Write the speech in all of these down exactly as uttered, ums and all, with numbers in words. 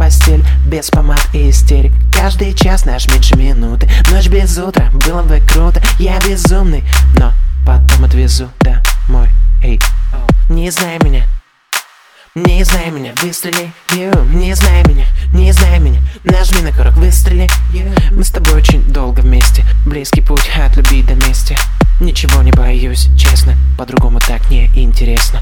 постель, без помад и истерик. Каждый час наш меньше минуты. Ночь без утра, было бы круто. Я безумный, но потом отвезу домой. Эй, не знай меня, не знай меня, выстрели. Не знай меня, не знай меня, нажми на курок, выстрели. Мы с тобой очень долго вместе, близкий путь от любви до мести. Ничего не боюсь, честно, по-другому так не интересно.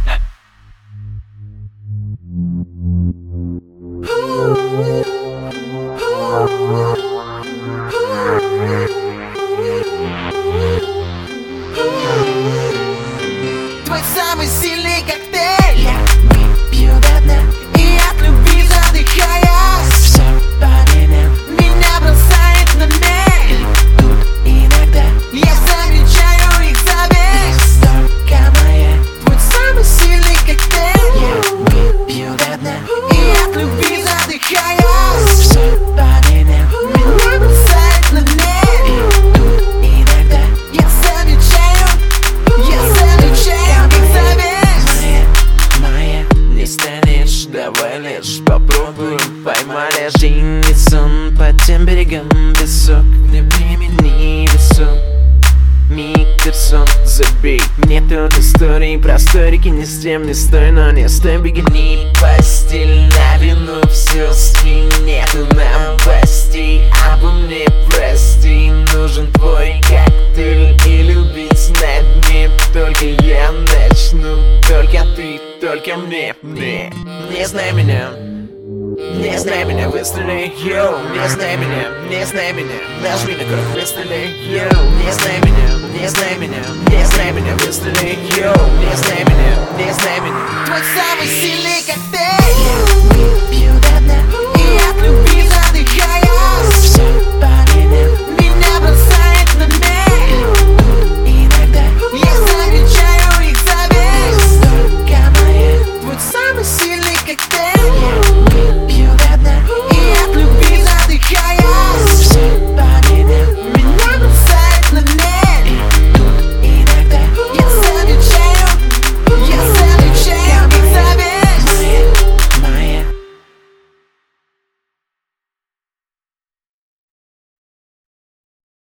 Твой самый сильный коктейль я выпью до дна, и от любви задыхаясь Все по временам меня бросает на мель. тут иногда Я замечаю их зависть. только моя. Твой самый сильный коктейль Я выпью до дна, и от любви задыхаясь все по временам меня бросает на мель. тут иногда Я замечаю, я замечаю их зависть. моя, моя. Не станешь, давай лишь попробуем. Поймали жизнь и сон по тем берегам висок. Не времени весом миг персон, забей. Мне тут истории про сторики. Не с тем, не стой, но не стой, бегни. Постель на вину, все скинь. Нету новостей обо мне, прости. Нужен твой коктейль и любить над ним. Только я начну, только ты, только мне, мне. Не знай меня, не знай меня, выстрели, йоу. Не знай меня, не знай меня, нажми на курок, выстрели, йоу. Не знай меня, не знай меня, не знай меня, выстрели, йоу. Не знай меня, не знай меня. Твой самый сильный коктейль